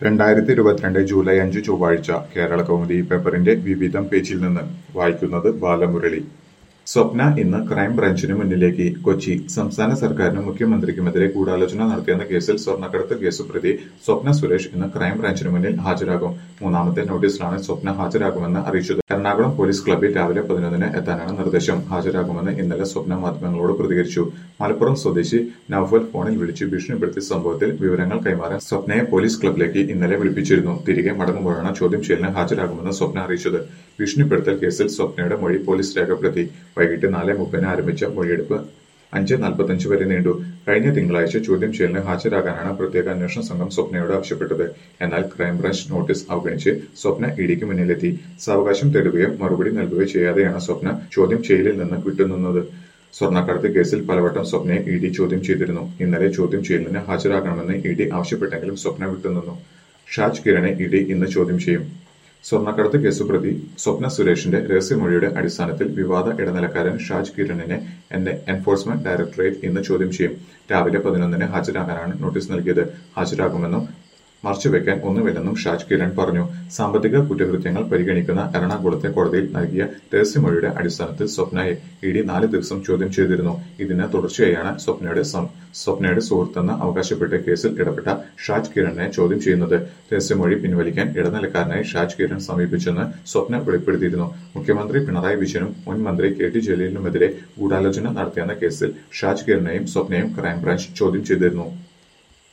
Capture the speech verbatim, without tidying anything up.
രണ്ടായിരത്തി ഇരുപത്തിരണ്ട് ജൂലൈ അഞ്ച് ചൊവ്വാഴ്ച കേരളകൗമുദി പേപ്പറിന്റെ വിവിധം പേജിൽ നിന്ന് വായിക്കുന്നത് ബാലമുരളി. സ്വപ്ന ഇന്ന് ക്രൈംബ്രാഞ്ചിനു മുന്നിലേക്ക്. കൊച്ചി സംസ്ഥാന സർക്കാരിനും മുഖ്യമന്ത്രിക്കുമെതിരെ ഗൂഢാലോചന നടത്തിയെന്ന കേസിൽ സ്വർണ്ണക്കടത്ത് കേസുപ്രതി സ്വപ്ന സുരേഷ് ഇന്ന് ക്രൈംബ്രാഞ്ചിനു മുന്നിൽ ഹാജരാകും. മൂന്നാമത്തെ നോട്ടീസിലാണ് സ്വപ്ന ഹാജരാകുമെന്ന് അറിയിച്ചത്. എറണാകുളം പോലീസ് ക്ലബ്ബിൽ രാവിലെ പതിനൊന്നിന് എത്താനാണ് നിർദ്ദേശം. ഹാജരാകുമെന്ന് ഇന്നലെ സ്വപ്ന മാധ്യമങ്ങളോട് പ്രതികരിച്ചു. മലപ്പുറം സ്വദേശി നൌഫൽ ഫോണിൽ വിളിച്ച് ഭീഷണിപ്പെടുത്തിയ സംഭവത്തിൽ വിവരങ്ങൾ കൈമാറാൻ സ്വപ്നയെ പോലീസ് ക്ലബ്ബിലേക്ക് ഇന്നലെ വിളിപ്പിച്ചിരുന്നു. തിരികെ മടങ്ങുമ്പോഴാണ് ചോദ്യം ചെയ്യലിന് ഹാജരാകുമെന്ന് സ്വപ്ന അറിയിച്ചത്. ഭീഷണിപ്പെടുത്തൽ കേസിൽ സ്വപ്നയുടെ മൊഴി പോലീസ് രേഖപ്പെടുത്തി. വൈകിട്ട് നാല് മുപ്പതിന് ആരംഭിച്ച മൊഴിയെടുപ്പ് അഞ്ച് നാൽപ്പത്തഞ്ച് വരെ നീണ്ടു. കഴിഞ്ഞ തിങ്കളാഴ്ച ചോദ്യം ചെയ്യലിന് ഹാജരാകാനാണ് പ്രത്യേക അന്വേഷണ സംഘം സ്വപ്നയോട് ആവശ്യപ്പെട്ടത്. എന്നാൽ ക്രൈംബ്രാഞ്ച് നോട്ടീസ് അവഗണിച്ച് സ്വപ്ന ഇഡിക്ക് മുന്നിലെത്തി. സാവകാശം തേടുകയോ മറുപടി നൽകുകയോ ചെയ്യാതെയാണ് സ്വപ്ന ചോദ്യം ചെയ്യലിൽ നിന്ന് വിട്ടുനിന്നത്. സ്വർണ്ണക്കടത്ത് കേസിൽ പലവട്ടം സ്വപ്നയെ ഇ ഡി ചോദ്യം ചെയ്തിരുന്നു. ഇന്നലെ ചോദ്യം ചെയ്യലിന് ഹാജരാകണമെന്ന് ഇ ഡി ആവശ്യപ്പെട്ടെങ്കിലും സ്വപ്ന വിട്ടുനിന്നു. ഷാജ് കിരणे ഇ ഡി ഇന്ന് ചോദ്യം ചെയ്യും. സ്വർണ്ണക്കടത്ത് കേസുപ്രതി സ്വപ്ന സുരേഷിന്റെ രഹസ്യമൊഴിയുടെ അടിസ്ഥാനത്തിൽ വിവാദ ഇടനിലക്കാരൻ ഷാജ് കിരണിനെ എൻഫോഴ്സ്മെന്റ് ഡയറക്ടറേറ്റ് ഇന്ന് ചോദ്യം ചെയ്യും. രാവിലെ പതിനൊന്നിന് ഹാജരാകാനാണ് നോട്ടീസ് നൽകിയത്. ഹാജരാകുമെന്നും മറച്ചുവെക്കാൻ ഒന്നുമില്ലെന്നും ഷാജ് കിരൺ പറഞ്ഞു. സാമ്പത്തിക കുറ്റകൃത്യങ്ങൾ പരിഗണിക്കുന്ന എറണാകുളത്തെ കോടതിയിൽ നൽകിയ രഹസ്യമൊഴിയുടെ അടിസ്ഥാനത്തിൽ സ്വപ്നയെ ഇ ഡി നാല് ദിവസം ചോദ്യം ചെയ്തിരുന്നു. ഇതിന് തുടർച്ചയായാണ് സ്വപ്നയുടെ സ്വപ്നയുടെ സുഹൃത്തെന്ന് അവകാശപ്പെട്ട കേസിൽ ഇടപെട്ട ഷാജ് കിരണിനെ ചോദ്യം ചെയ്യുന്നത്. രഹസ്യമൊഴി പിൻവലിക്കാൻ ഇടനിലക്കാരനായി ഷാജ് കിരൺ സമീപിച്ചെന്ന് സ്വപ്ന വെളിപ്പെടുത്തിയിരുന്നു. മുഖ്യമന്ത്രി പിണറായി വിജയനും മുൻ മന്ത്രി കെ ടി ജലീലിനുമെതിരെ ഗൂഢാലോചന നടത്തിയെന്ന കേസിൽ ഷാജ് കിരണെയും സ്വപ്നയും ക്രൈംബ്രാഞ്ച് ചോദ്യം ചെയ്തിരുന്നു.